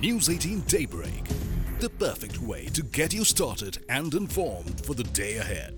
News 18 Daybreak, the perfect way to get you started and informed for the day ahead.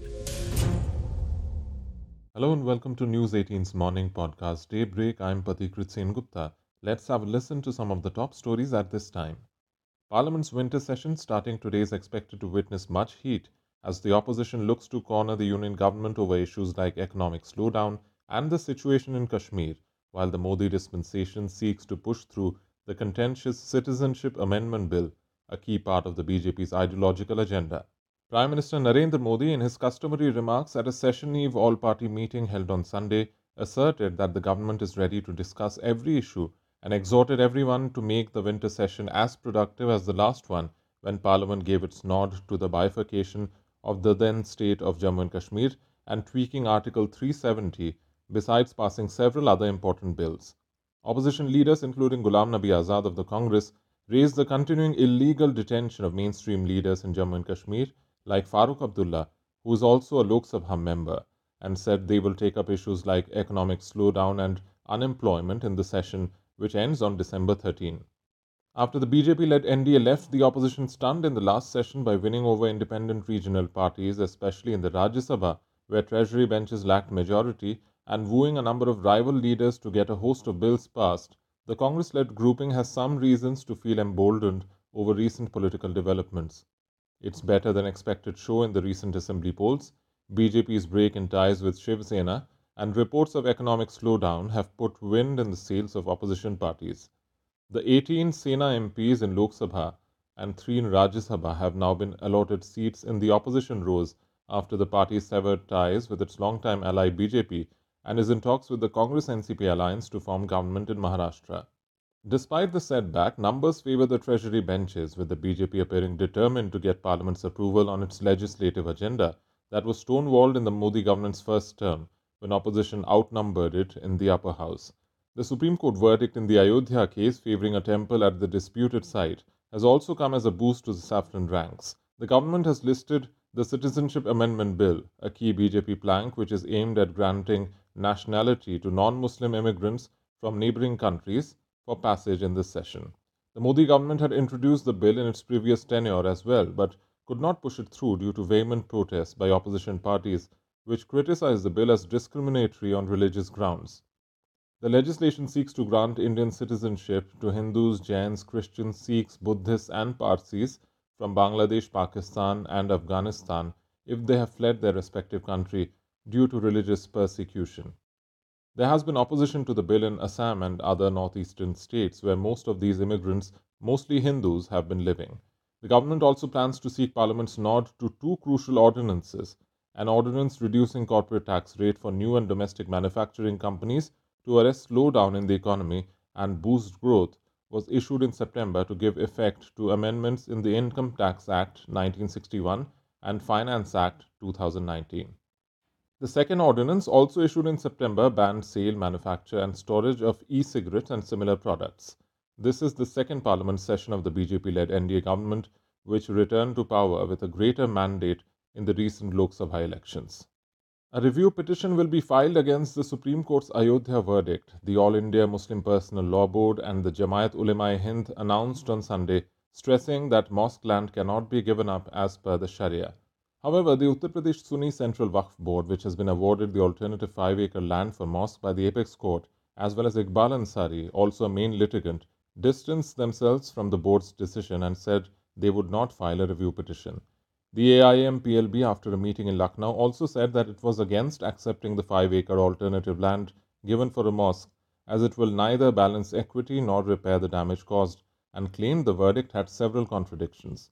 Hello and welcome to News 18's morning podcast Daybreak. I'm Patikrit Sen Gupta. Let's have a listen to some of the top stories at this time. Parliament's winter session starting today is expected to witness much heat as the opposition looks to corner the union government over issues like economic slowdown and the situation in Kashmir, while the Modi dispensation seeks to push through the contentious Citizenship Amendment Bill, a key part of the BJP's ideological agenda. Prime Minister Narendra Modi, in his customary remarks at a session eve all party meeting held on Sunday, asserted that the government is ready to discuss every issue and exhorted everyone to make the winter session as productive as the last one when Parliament gave its nod to the bifurcation of the then state of Jammu and Kashmir and tweaking Article 370, besides passing several other important bills. Opposition leaders, including Ghulam Nabi Azad of the Congress, raised the continuing illegal detention of mainstream leaders in Jammu and Kashmir, like Farooq Abdullah, who is also a Lok Sabha member, and said they will take up issues like economic slowdown and unemployment in the session, which ends on December 13. After the BJP-led NDA left the opposition stunned in the last session by winning over independent regional parties, especially in the Rajya Sabha, where treasury benches lacked majority, and wooing a number of rival leaders to get a host of bills passed, the Congress-led grouping has some reasons to feel emboldened over recent political developments. Its better than expected show in the recent assembly polls, BJP's break in ties with Shiv Sena, and reports of economic slowdown have put wind in the sails of opposition parties. The 18 Sena MPs in Lok Sabha and 3 in Rajya Sabha have now been allotted seats in the opposition rows after the party severed ties with its longtime ally BJP and is in talks with the Congress-NCP alliance to form government in Maharashtra. Despite the setback, numbers favour the Treasury benches, with the BJP appearing determined to get Parliament's approval on its legislative agenda that was stonewalled in the Modi government's first term when opposition outnumbered it in the upper house. The Supreme Court verdict in the Ayodhya case favouring a temple at the disputed site has also come as a boost to the saffron ranks. The government has listed the Citizenship Amendment Bill, a key BJP plank which is aimed at granting nationality to non-Muslim immigrants from neighbouring countries, for passage in this session. The Modi government had introduced the bill in its previous tenure as well, but could not push it through due to vehement protests by opposition parties, which criticized the bill as discriminatory on religious grounds. The legislation seeks to grant Indian citizenship to Hindus, Jains, Christians, Sikhs, Buddhists, and Parsis from Bangladesh, Pakistan, and Afghanistan if they have fled their respective country due to religious persecution. There has been opposition to the bill in Assam and other northeastern states where most of these immigrants, mostly Hindus, have been living. The government also plans to seek Parliament's nod to 2 crucial ordinances: an ordinance reducing corporate tax rate for new and domestic manufacturing companies to arrest slowdown in the economy and boost growth was issued in September to give effect to amendments in the Income Tax Act 1961 and Finance Act 2019. The second ordinance, also issued in September, banned sale, manufacture, and storage of e-cigarettes and similar products. This is the second parliament session of the BJP-led NDA government, which returned to power with a greater mandate in the recent Lok Sabha elections. A review petition will be filed against the Supreme Court's Ayodhya verdict, the All India Muslim Personal Law Board and the Jamaat Ulema-e-Hind announced on Sunday, stressing that mosque land cannot be given up as per the Sharia. However, the Uttar Pradesh Sunni Central Waqf Board, which has been awarded the alternative 5-acre land for mosque by the Apex Court, as well as Iqbal Ansari, also a main litigant, distanced themselves from the board's decision and said they would not file a review petition. The AIM-PLB, after a meeting in Lucknow, also said that it was against accepting the 5-acre alternative land given for a mosque, as it will neither balance equity nor repair the damage caused, and claimed the verdict had several contradictions.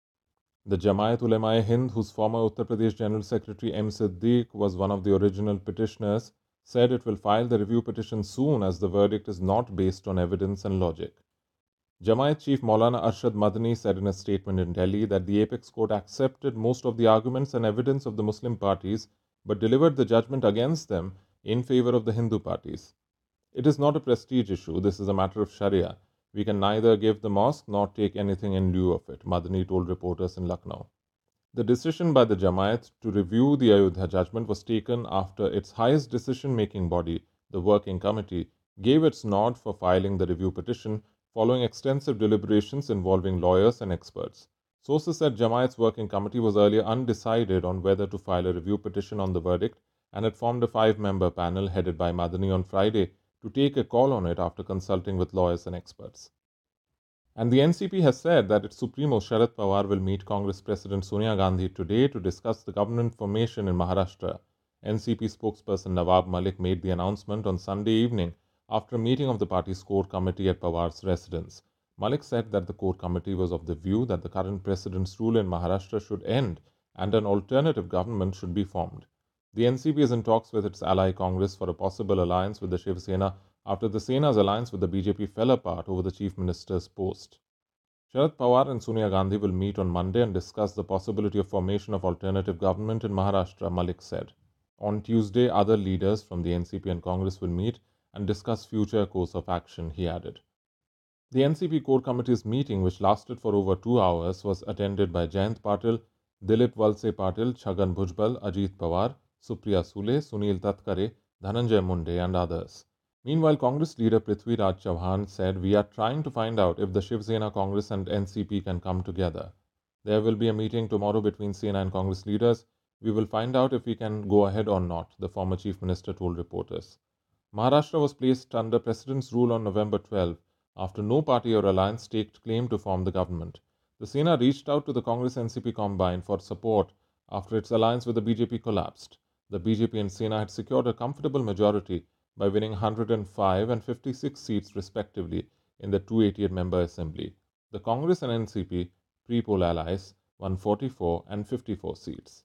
The Jamaat Ulema-e-Hind, whose former Uttar Pradesh General Secretary M. Siddique was one of the original petitioners, said it will file the review petition soon as the verdict is not based on evidence and logic. Jamaat Chief Maulana Arshad Madani said in a statement in Delhi that the Apex Court accepted most of the arguments and evidence of the Muslim parties but delivered the judgment against them in favor of the Hindu parties. It is not a prestige issue, this is a matter of Sharia. We can neither give the mosque nor take anything in lieu of it, Madani told reporters in Lucknow. The decision by the Jamaat to review the Ayodhya judgment was taken after its highest decision-making body, the Working Committee, gave its nod for filing the review petition following extensive deliberations involving lawyers and experts. Sources said Jamaat's working committee was earlier undecided on whether to file a review petition on the verdict and had formed a 5-member panel headed by Madani on Friday to take a call on it after consulting with lawyers and experts. And the NCP has said that its Supremo Sharad Pawar will meet Congress President Sonia Gandhi today to discuss the government formation in Maharashtra. NCP spokesperson Nawab Malik made the announcement on Sunday evening after a meeting of the party's core committee at Pawar's residence. Malik said that the core committee was of the view that the current president's rule in Maharashtra should end and an alternative government should be formed. The NCP is in talks with its ally Congress for a possible alliance with the Shiv Sena after the Sena's alliance with the BJP fell apart over the chief minister's post. Sharad Pawar and Sonia Gandhi will meet on Monday and discuss the possibility of formation of alternative government in Maharashtra, Malik said. On Tuesday, other leaders from the NCP and Congress will meet and discuss future course of action, he added. The NCP core committee's meeting, which lasted for over 2 hours, was attended by Jayant Patil, Dilip Walse Patil, Chhagan Bhujbal, Ajit Pawar, Supriya Sule, Sunil Tatkare, Dhananjay Munde and others. Meanwhile, Congress leader Prithvi Raj Chauhan said, "We are trying to find out if the Shiv Sena, Congress and NCP can come together. There will be a meeting tomorrow between Sena and Congress leaders. We will find out if we can go ahead or not," the former chief minister told reporters. Maharashtra was placed under President's rule on November 12 after no party or alliance staked claim to form the government. The Sena reached out to the Congress-NCP combine for support after its alliance with the BJP collapsed. The BJP and Sena had secured a comfortable majority by winning 105 and 56 seats respectively in the 288-member assembly. The Congress and NCP, pre-poll allies, won 44 and 54 seats.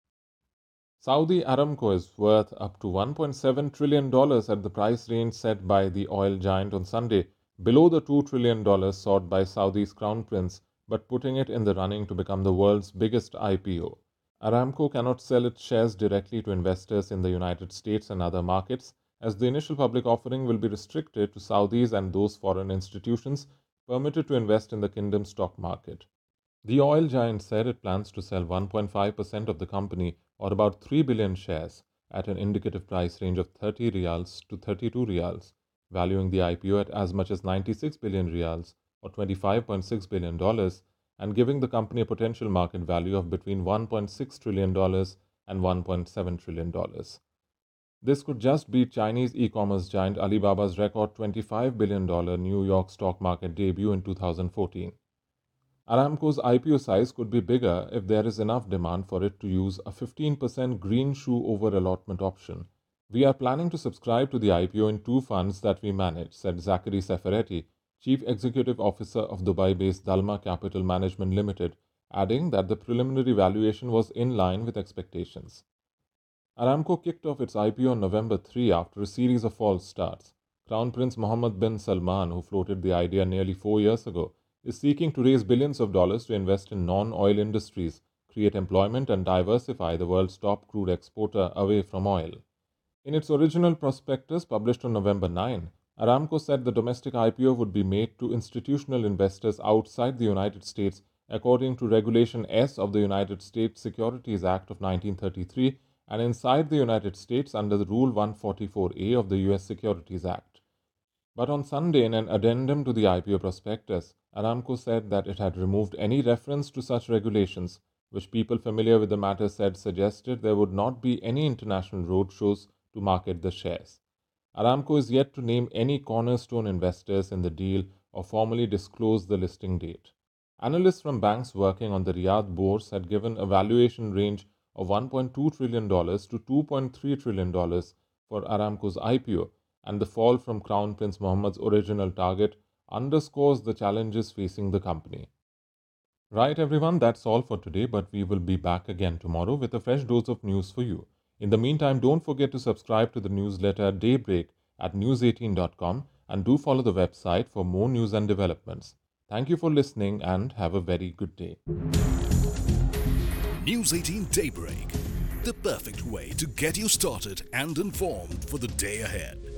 Saudi Aramco is worth up to $1.7 trillion at the price range set by the oil giant on Sunday, below the $2 trillion sought by Saudi's crown prince, but putting it in the running to become the world's biggest IPO. Aramco cannot sell its shares directly to investors in the United States and other markets, as the initial public offering will be restricted to Saudis and those foreign institutions permitted to invest in the kingdom's stock market. The oil giant said it plans to sell 1.5% of the company, or about 3 billion shares, at an indicative price range of 30 riyals to 32 riyals, valuing the IPO at as much as 96 billion riyals, or $25.6 billion, and giving the company a potential market value of between $1.6 trillion and $1.7 trillion. This could just beat Chinese e-commerce giant Alibaba's record $25 billion New York stock market debut in 2014. Aramco's IPO size could be bigger if there is enough demand for it to use a 15% green shoe over allotment option. "We are planning to subscribe to the IPO in 2 funds that we manage," said Zachary Seferetti, Chief Executive Officer of Dubai-based Dalma Capital Management Limited, adding that the preliminary valuation was in line with expectations. Aramco kicked off its IPO on November 3 after a series of false starts. Crown Prince Mohammed bin Salman, who floated the idea nearly 4 years ago, is seeking to raise billions of dollars to invest in non-oil industries, create employment and diversify the world's top crude exporter away from oil. In its original prospectus published on November 9, Aramco said the domestic IPO would be made to institutional investors outside the United States according to Regulation S of the United States Securities Act of 1933 and inside the United States under the Rule 144A of the U.S. Securities Act. But on Sunday, in an addendum to the IPO prospectus, Aramco said that it had removed any reference to such regulations, which people familiar with the matter said suggested there would not be any international roadshows to market the shares. Aramco is yet to name any cornerstone investors in the deal or formally disclose the listing date. Analysts from banks working on the Riyadh bourse had given a valuation range of $1.2 trillion to $2.3 trillion for Aramco's IPO, and the fall from Crown Prince Mohammed's original target underscores the challenges facing the company. Right everyone, that's all for today, but we will be back again tomorrow with a fresh dose of news for you. In the meantime, don't forget to subscribe to the newsletter Daybreak at news18.com and do follow the website for more news and developments. Thank you for listening and have a very good day. News 18 Daybreak, the perfect way to get you started and informed for the day ahead.